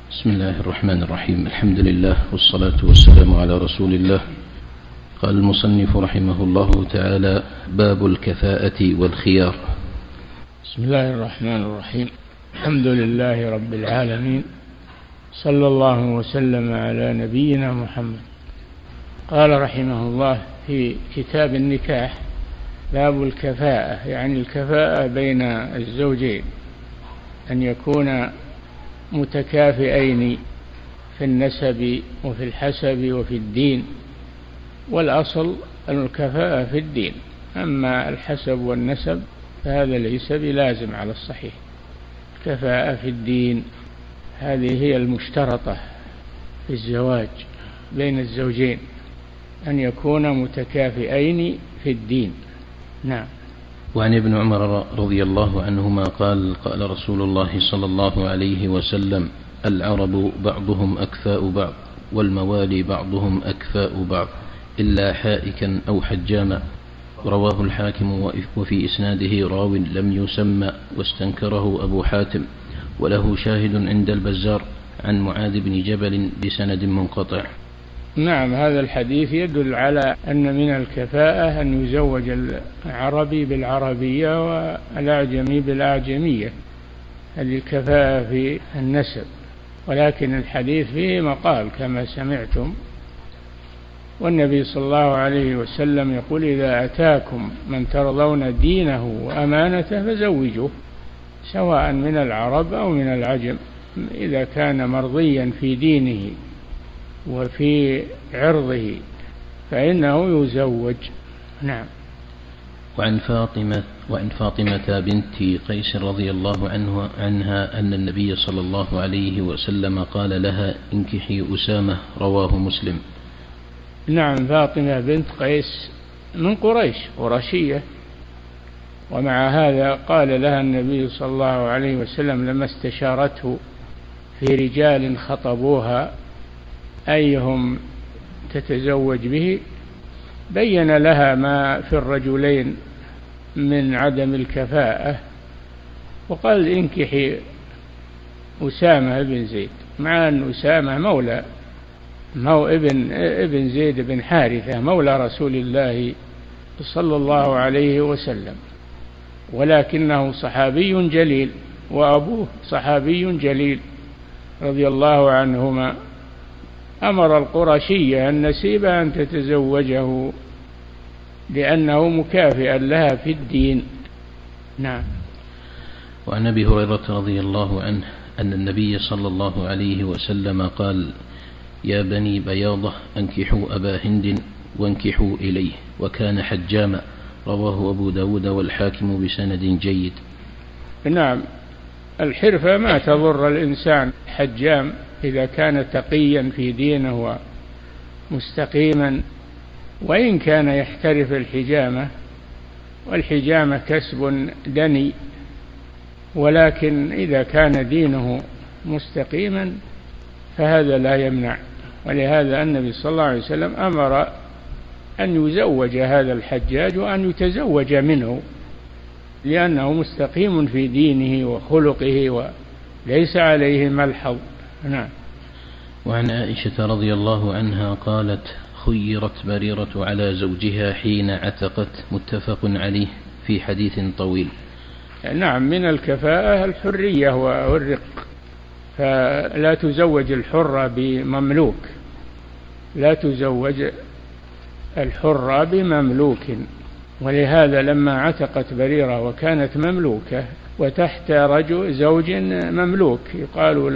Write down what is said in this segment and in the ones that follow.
بسم الله الرحمن الرحيم. الحمد لله والصلاة والسلام على رسول الله. قال المصنف رحمه الله تعالى: باب الكفاءة والخيار. بسم الله الرحمن الرحيم. الحمد لله رب العالمين، صلى الله وسلم على نبينا محمد. قال رحمه الله في كتاب النكاح: باب الكفاءة، يعني الكفاءة بين الزوجين، أن يكون متكافئين في النسب وفي الحسب وفي الدين، والأصل الكفاءة في الدين، أما الحسب والنسب فهذا ليس بلازم على الصحيح. الكفاءة في الدين هذه هي المشترطة في الزواج بين الزوجين، أن يكون متكافئين في الدين. نعم. وعن ابن عمر رضي الله عنهما قال: قال رسول الله صلى الله عليه وسلم: العرب بعضهم أكفاء بعض، والموالي بعضهم أكفاء بعض، إلا حائكا أو حجاما. رواه الحاكم وفي إسناده راو لم يسمى، واستنكره أبو حاتم، وله شاهد عند البزار عن معاذ بن جبل بسند منقطع. نعم، هذا الحديث يدل على أن من الكفاءة أن يزوج العربي بالعربية والأعجمي بالأعجمية، هذه الكفاءة في النسب. ولكن الحديث فيه مقال كما سمعتم، والنبي صلى الله عليه وسلم يقول: إذا أتاكم من ترضون دينه وأمانته فزوجوه، سواء من العرب أو من العجم، إذا كان مرضيا في دينه وفي عرضه فإنه يزوج. نعم. وعن فاطمة بنت قيس رضي الله عنها أن النبي صلى الله عليه وسلم قال لها: انكحي أسامة. رواه مسلم. نعم، فاطمة بنت قيس من قريش، قرشية، ومع هذا قال لها النبي صلى الله عليه وسلم لما استشارته في رجال خطبوها أيهم تتزوج به، بين لها ما في الرجلين من عدم الكفاءة، وقال: انكحي أسامة بن زيد، مع أن أسامة مولى ابن زيد بن حارثة، مولى رسول الله صلى الله عليه وسلم، ولكنه صحابي جليل، وأبوه صحابي جليل رضي الله عنهما. أمر القرشية النسيبة أن تتزوجه لأنه مكافئا لها في الدين. نعم. وعن أبي هريرة رضي الله عنه أن النبي صلى الله عليه وسلم قال: يا بني بياضة أنكحوا أبا هند وانكحوا إليه، وكان حجاما. رواه أبو داود والحاكم بسند جيد. نعم، الحرفة ما تضر الإنسان. حجام إذا كان تقيا في دينه ومستقيما، وإن كان يحترف الحجامة، والحجامة كسب دني، ولكن إذا كان دينه مستقيما فهذا لا يمنع. ولهذا النبي صلى الله عليه وسلم أمر أن يزوج هذا الحجاج وأن يتزوج منه، لأنه مستقيم في دينه وخلقه وليس عليه ملحظ. نعم. وعن عائشة رضي الله عنها قالت: خيرت بريرة على زوجها حين عتقت. متفق عليه في حديث طويل. نعم، من الكفاءة الحرية والرق، فلا تزوج الحرة بمملوك، لا تزوج الحرة بمملوك. ولهذا لما عتقت بريرة وكانت مملوكة وتحت زوج مملوك يقال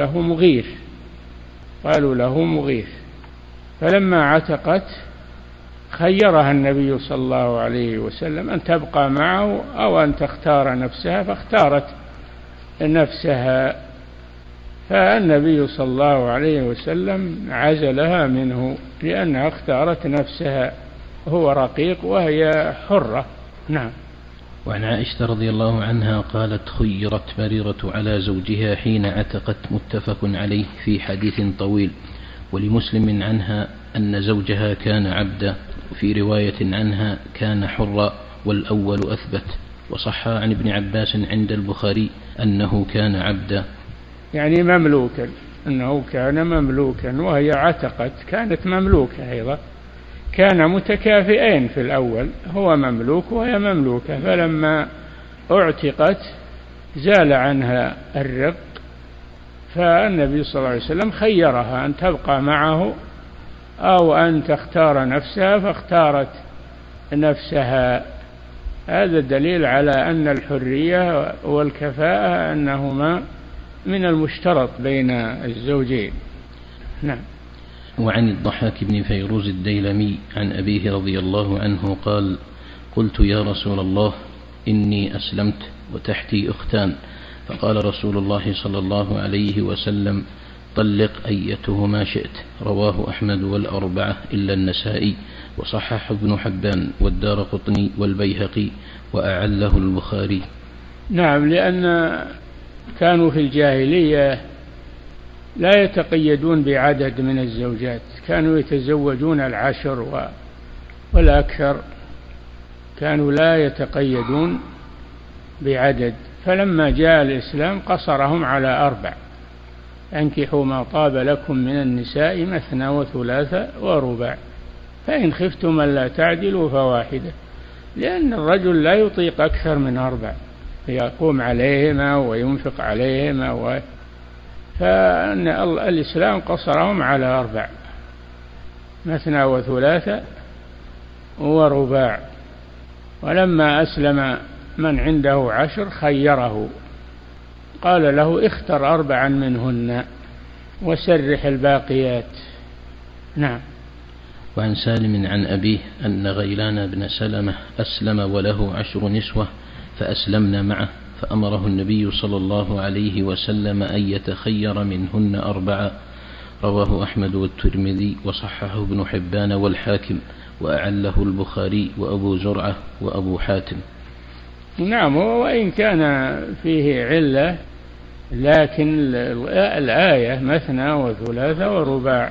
له مغيث، فلما عتقت خيرها النبي صلى الله عليه وسلم أن تبقى معه أو أن تختار نفسها، فاختارت نفسها، فالنبي صلى الله عليه وسلم عزلها منه لأنها اختارت نفسها، هو رقيق وهي حرة. نعم. وعن عائشة رضي الله عنها قالت: خيرت بريرة على زوجها حين عتقت. متفق عليه في حديث طويل. ولمسلم عنها أن زوجها كان عبدا، وفي رواية عنها كان حرا، والأول أثبت. وصح عن ابن عباس عند البخاري أنه كان عبدا، يعني مملوكا، أنه كان مملوكا، وهي عتقت كانت مملوكة أيضا، كان متكافئين في الأول، هو مملوك وهي مملوكة، فلما اعتقت زال عنها الرق، فالنبي صلى الله عليه وسلم خيرها أن تبقى معه أو أن تختار نفسها، فاختارت نفسها. هذا دليل على أن الحرية والكفاءة أنهما من المشترط بين الزوجين. نعم. وعن الضحاك بن فيروز الديلمي عن أبيه رضي الله عنه قال: قلت يا رسول الله إني أسلمت وتحتي أختان، فقال رسول الله صلى الله عليه وسلم: طلق أيتهما شئت. رواه أحمد والأربعة إلا النسائي، وصحح ابن حبان والدارقطني والبيهقي، وأعله البخاري. نعم، لأن كانوا في الجاهلية لا يتقيدون بعدد من الزوجات، كانوا يتزوجون 10 والأكثر، كانوا لا يتقيدون بعدد. فلما جاء الإسلام قصرهم على 4: أنكحوا ما طاب لكم من النساء مثنى وثلاث ورباع، فإن خفتم ألا تعدلوا فواحدة، لأن الرجل لا يطيق أكثر من 4 يقوم عليهما وينفق عليهما فإن الإسلام قصرهم على 4: مثنى وثلاث ورباع. ولما أسلم من عنده 10 خيره، قال له: اختر 4 منهن وسرح الباقيات. نعم. وعن سالم عن أبيه أن غيلان بن سلمة أسلم وله 10 نسوة فأسلمن معه، فأمره النبي صلى الله عليه وسلم أن يتخير منهن 4. رواه أحمد والترمذي، وصححه ابن حبان والحاكم، وأعله البخاري وأبو زرعة وأبو حاتم. نعم، وإن كان فيه علة، لكن الآية مثنى وثلاث ورباع،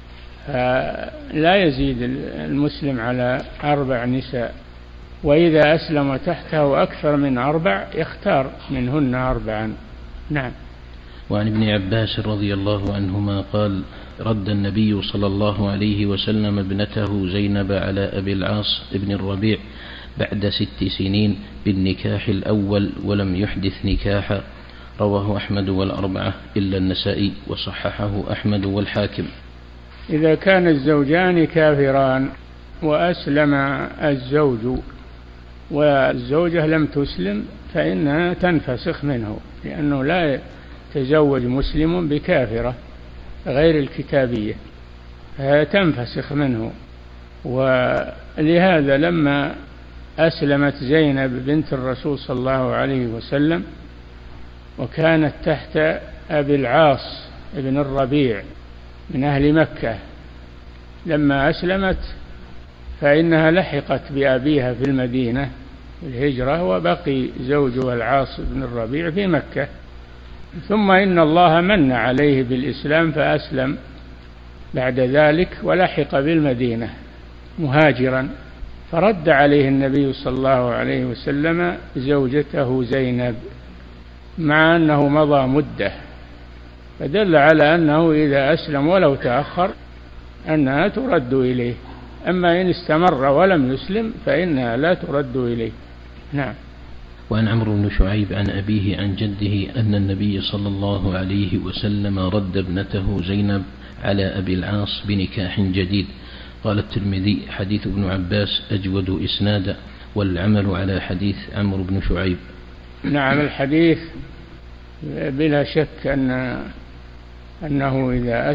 لا يزيد المسلم على 4 نساء، وإذا أسلم تحته أكثر من 4 يختار منهن 4. نعم. وعن ابن عباس رضي الله عنهما قال: رد النبي صلى الله عليه وسلم ابنته زينب على أبي العاص ابن الربيع بعد 6 سنين بالنكاح الأول ولم يحدث نكاحا. رواه أحمد والأربعة إلا النسائي، وصححه أحمد والحاكم. إذا كان الزوجان كافران وأسلم الزوج والزوجة لم تسلم فإنها تنفسخ منه، لأنه لا يتزوج مسلم بكافرة غير الكتابية، تنفسخ منه. ولهذا لما أسلمت زينب بنت الرسول صلى الله عليه وسلم وكانت تحت أبي العاص ابن الربيع من أهل مكة، لما أسلمت فإنها لحقت بأبيها في المدينة الهجرة، وبقي زوجها العاص بن الربيع في مكة. ثم إن الله من عليه بالإسلام فأسلم بعد ذلك ولحق بالمدينة مهاجرا، فرد عليه النبي صلى الله عليه وسلم زوجته زينب مع أنه مضى مدة، فدل على أنه إذا أسلم ولو تأخر أنها ترد إليه، أما إن استمر ولم يسلم فإنها لا ترد إليه. نعم. وعن عمرو بن شعيب عن أبيه عن جده أن النبي صلى الله عليه وسلم رد ابنته زينب على أبي العاص بنكاح جديد. قال الترمذي: حديث ابن عباس أجود إسنادا، والعمل على حديث عمرو بن شعيب. نعم، الحديث بلا شك أنه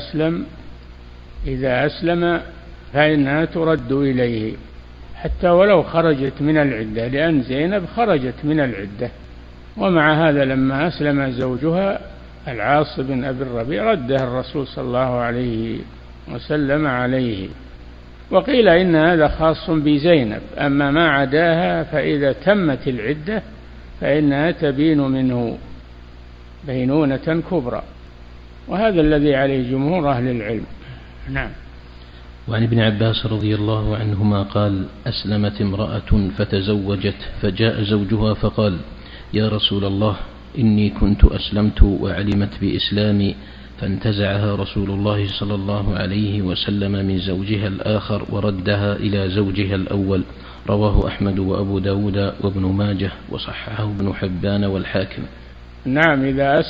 إذا أسلم فإنها ترد إليه حتى ولو خرجت من العدة، لأن زينب خرجت من العدة، ومع هذا لما أسلم زوجها العاص بن أبي الربيع رده الرسول صلى الله عليه وسلم عليه. وقيل إن هذا خاص بزينب، أما ما عداها فإذا تمت العدة فإنها تبين منه بينونة كبرى، وهذا الذي عليه جمهور أهل العلم. نعم. وعن ابن عباس رضي الله عنهما قال: أسلمت امرأة فتزوجت، فجاء زوجها فقال: يا رسول الله، إني كنت أسلمت وعلمت بإسلامي فانتزعها رسول الله صلى الله عليه وسلم من زوجها الآخر وردها إلى زوجها الأول. رواه أحمد وأبو داود وابن ماجه وصححه ابن حبان والحاكم. نعم،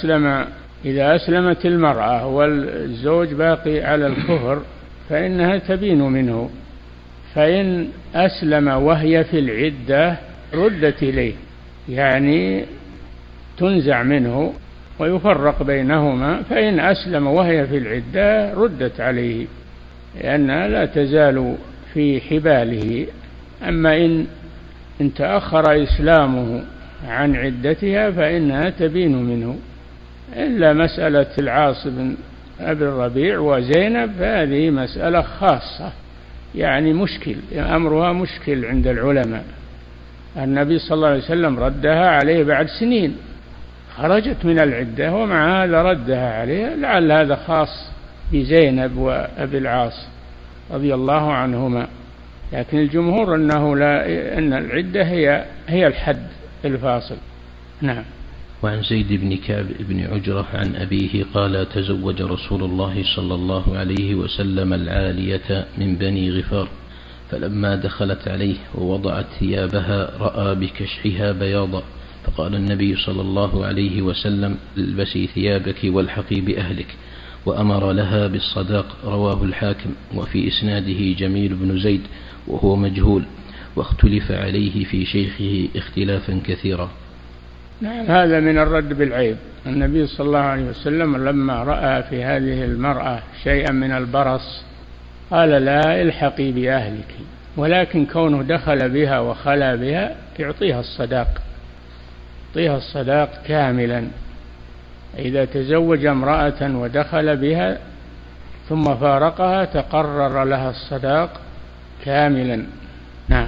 إذا أسلمت المرأة والزوج باقي على الكفر فإنها تبين منه، فإن أسلم وهي في العدة ردت إليه، يعني تنزع منه ويفرق بينهما. فإن أسلم وهي في العدة ردت عليه لأنها لا تزال في حباله. أما إن تأخر إسلامه عن عدتها فإنها تبين منه، إلا مسألة العاص بن أبي الربيع وزينب فهذه مسألة خاصة، يعني مشكل، أمرها مشكل عند العلماء. النبي صلى الله عليه وسلم ردها عليه بعد سنين، خرجت من العدة ومع هذا ردها عليه، لعل هذا خاص بزينب وأبي العاص رضي الله عنهما، لكن الجمهور أن العدة هي الحد الفاصل. نعم. وعن زيد بن كعب بن عجرة عن أبيه قال: تزوج رسول الله صلى الله عليه وسلم العالية من بني غفار، فلما دخلت عليه ووضعت ثيابها رأى بكشحها بياضا، فقال النبي صلى الله عليه وسلم: البسي ثيابك والحقي بأهلك، وأمر لها بالصداق. رواه الحاكم. وفي إسناده جميل بن زيد وهو مجهول، واختلف عليه في شيخه اختلافا كثيرا. نعم، هذا من الرد بالعيب. النبي صلى الله عليه وسلم لما رأى في هذه المرأة شيئا من البرص قال: لا، الحقي بأهلك، ولكن كونه دخل بها وخلا بها يعطيها الصداق، يعطيها الصداق كاملا. إذا تزوج امرأة ودخل بها ثم فارقها تقرر لها الصداق كاملا. نعم.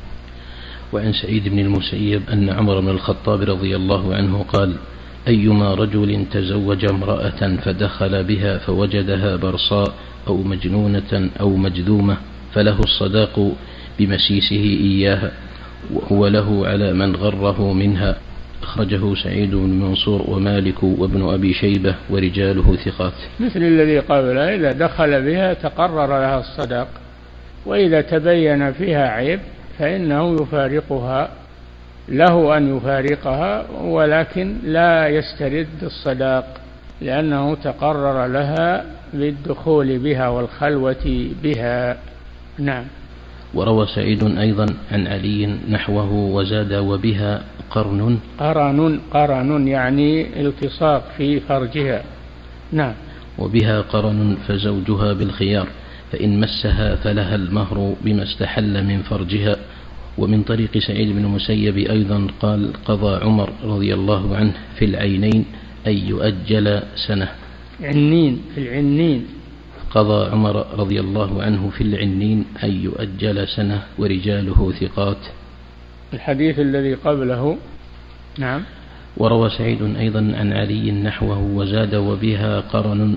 وعن سعيد بن المسيب أن عمر بن الخطاب رضي الله عنه قال: أيما رجل تزوج امرأة فدخل بها فوجدها برصاء أو مجنونة أو مجذومة فله الصداق بمسيسه إياها، وهو له على من غره منها. أخرجه سعيد بن منصور ومالك وابن أبي شيبة ورجاله ثقات. مثل الذي قبله، إذا دخل بها تقرر لها الصداق، وإذا تبين فيها عيب فإنه يفارقها، له أن يفارقها، ولكن لا يسترد الصداق لأنه تقرر لها بالدخول بها والخلوة بها. نعم. وروى سعيد أيضا عن علي نحوه وزاد: وبها قرن يعني التصاق في فرجها. نعم. وبها قرن فزوجها بالخيار، فإن مسها فلها المهر بما استحل من فرجها. ومن طريق سعيد بن المسيب أيضا قال: قضى عمر رضي الله عنه في العينين أن يؤجل سنة. في العنين قضى عمر رضي الله عنه في العنين أن يؤجل سنة ورجاله ثقات. الحديث الذي قبله. نعم. وروى سعيد أيضا عن علي نحوه وزاد: وبها قرن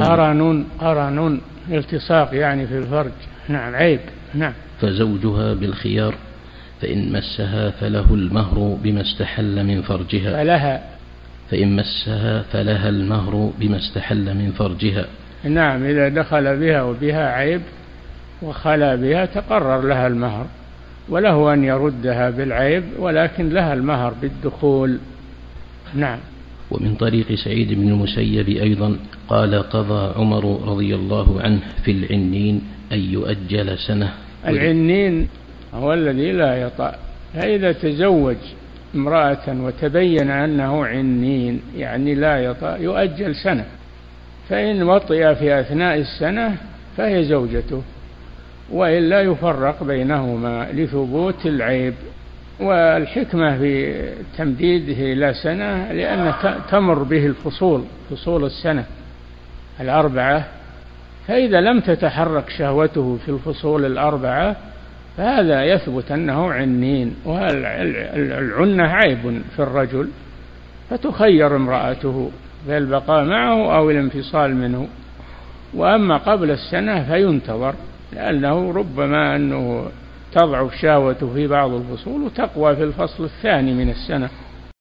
قرن التصاق يعني في الفرج. نعم، عيب. نعم. فزوجها بالخيار، فإن مسها فله المهر بما استحل من فرجها. فإن مسها فلها المهر بما استحل من فرجها. نعم، إذا دخل بها وبها عيب وخلا بها تقرر لها المهر، وله أن يردها بالعيب، ولكن لها المهر بالدخول. نعم. ومن طريق سعيد بن المسيب أيضا قال: قضى عمر رضي الله عنه في العنين أن يؤجل سنة. العنين هو الذي لا يطأ، فإذا تزوج امرأة وتبين أنه عنين يعني لا يطأ يؤجل سنة، فإن وطئ في أثناء السنة فهي زوجته، وإلا يفرق بينهما لثبوت العيب. والحكمة في تمديده إلى سنة لأن تمر به فصول السنة 4، فإذا لم تتحرك شهوته في الفصول 4 فهذا يثبت أنه عنين، والعنة عيب في الرجل، فتخير امرأته بالبقاء معه أو الانفصال منه. وأما قبل السنة فينتظر، لأنه ربما أنه تضعف شهوته في بعض الفصول وتقوى في الفصل الثاني من السنة.